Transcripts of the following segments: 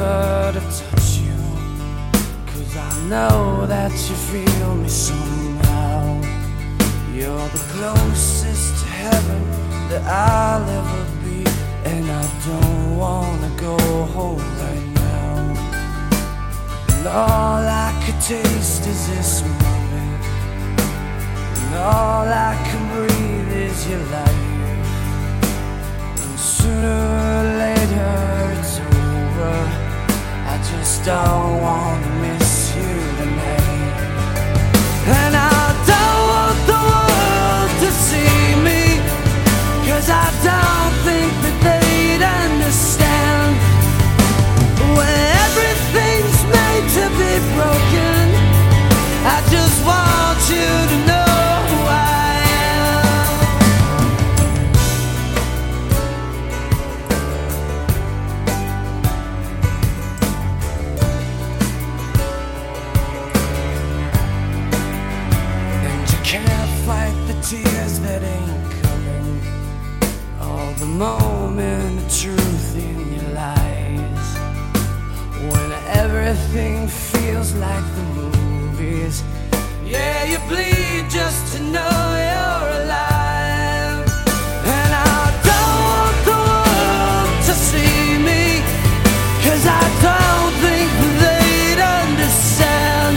never to touch you, 'cause I know that you feel me somehow. You're the closest to heaven that I'll ever be, and I don't wanna go home right now. And all I could taste is this moment, and all I can breathe is your light. And sooner or later it's over, I just don't wanna miss you tonight. And I don't want the world to see me, 'cause I don't think that they'd understand. When everything's made to be broken, I just want you to know who I am. And you can't fight the tears that ain't coming, all the moment of truth in your lies. When everything feels like the movies, yeah, you bleed just to know you're alive. And I don't want the world to see me, 'cause I don't think they'd understand.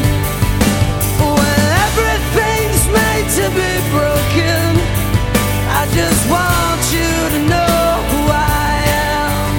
When everything's made to be broken, I just want you to know who I am.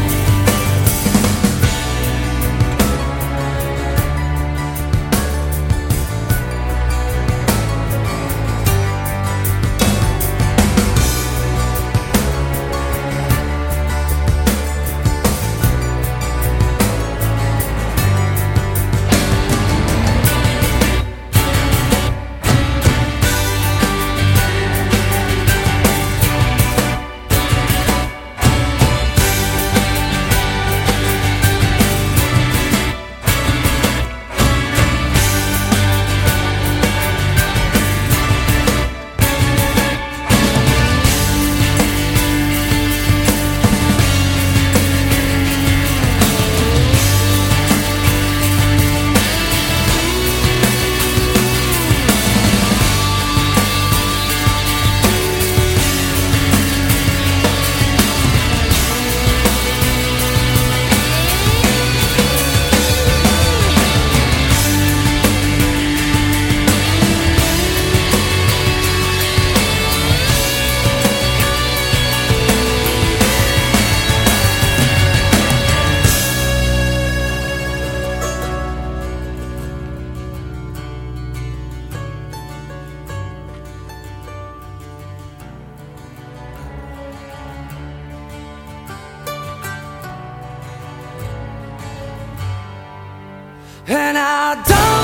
And I don't